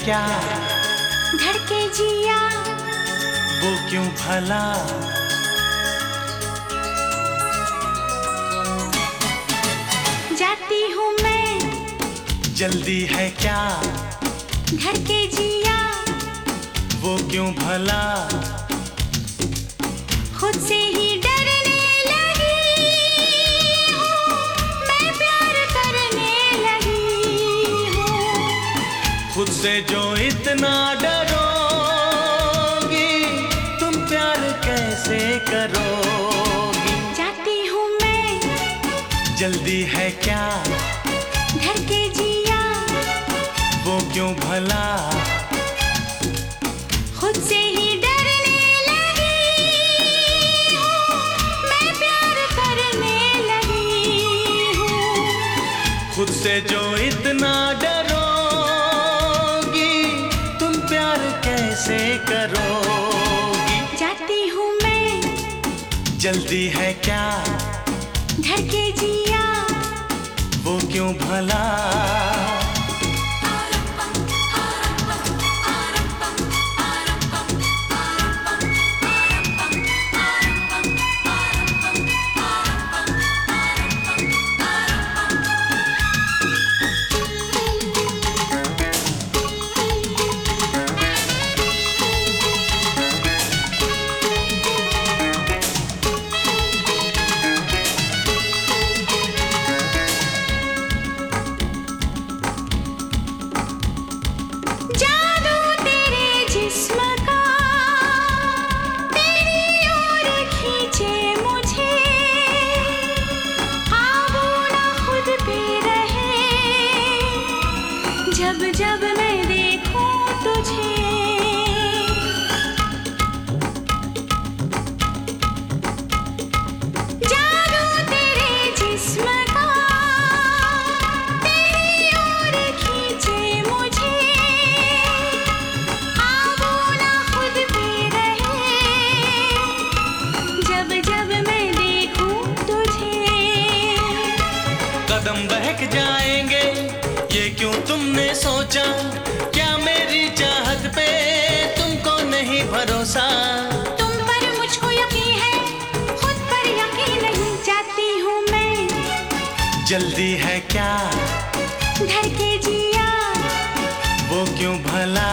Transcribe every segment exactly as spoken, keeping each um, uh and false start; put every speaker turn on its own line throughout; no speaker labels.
क्या
धड़के जिया
वो क्यों भला,
जाती हूँ मैं
जल्दी है क्या
धड़के जिया
वो क्यों भला,
खुद से ही डरने लगी हूँ, मैं प्यार करने लगी हूँ।
खुद से जो इतना डरोगी तुम प्यार कैसे करोगी।
जाती हूँ मैं
जल्दी है क्या
धड़के जिया
वो क्यों भला,
खुद से ही डरने लगी हूँ, मैं प्यार करने लगी हूँ।
खुद से जो इतना डरोगी तुम प्यार कैसे करोगी।
जाती हूँ मैं
जल्दी है क्या
धड़के जिया
वो क्यों भला,
जादू तेरे जिस्म का तेरी ओर खींचे मुझे, काबू ना खुद पे रहे जब जब मैं देखूं तुझे। जादू तेरे जिस्म का तेरी ओर खींचे मुझे, काबू ना खुद पे रहे जब जब मैं देखूं तुझे।
कदम बहक जाएंगे ये क्यों तुमने सोचा, क्या मेरी चाहत पे तुमको नहीं भरोसा।
तुम पर मुझको यकीन है, खुद पर यकीन नहीं। जाती हूँ मैं
जल्दी है क्या
धड़के जिया
वो क्यों भला,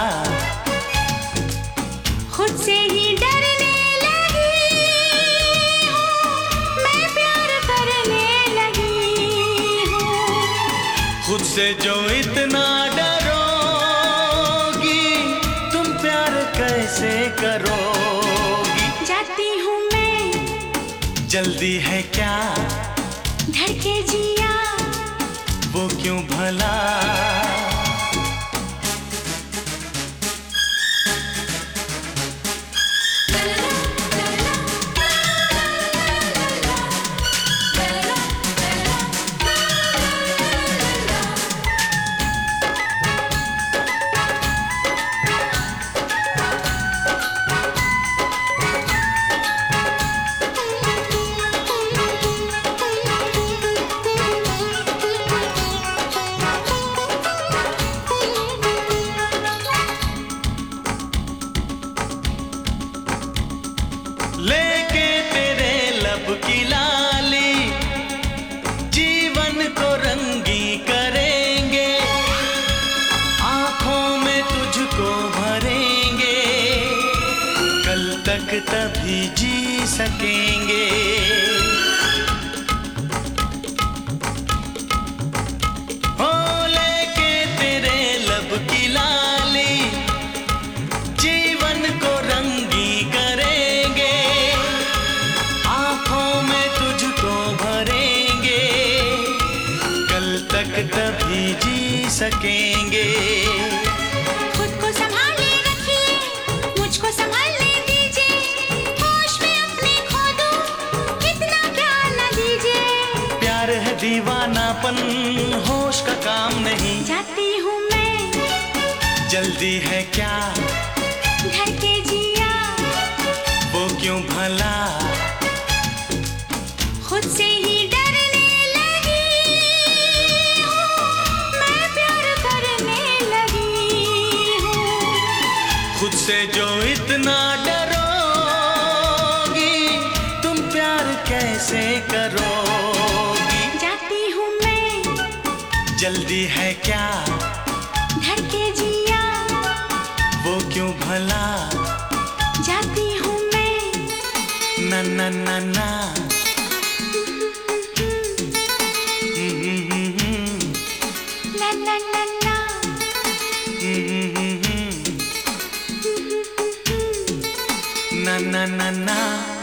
खुद से ही डरने लगी हूँ, मैं प्यार करने लगी हूँ।
खुद से जो इतना डरोगी तुम प्यार कैसे करोगी।
जाती हूँ मैं
जल्दी है क्या
धड़के जिया
वो क्यों भला, लेके तेरे लब की लाली जीवन को रंगी करेंगे, आंखों में तुझको भरेंगे, कल तक तभी जी सकेंगे। हो लेके तेरे लब की लाली जीवन को रंगी करेंगे, आंखों में तुझको भरेंगे, कल तक तभी जी सकेंगे।
खुद को संभाले रखिए, मुझको संभालने दीजिए, होश में अपने खो दूं, इतना प्यार न दीजिए।
प्यार है दीवानापन होश का काम नहीं।
जाती हूँ मैं
जल्दी है क्या
धड़के जिया
वो क्यों भला,
खुद से ही डरने लगी हूँ, मैं प्यार करने लगी हूँ।
जो इतना डरोगी, तुम प्यार कैसे करोगी?
जाती हूँ मैं,
जल्दी है क्या?
धड़के जिया,
वो क्यों भला?
जाती हूँ मैं,
ना ना ना ना।
ला ला ला ला।
ना ना ना ना।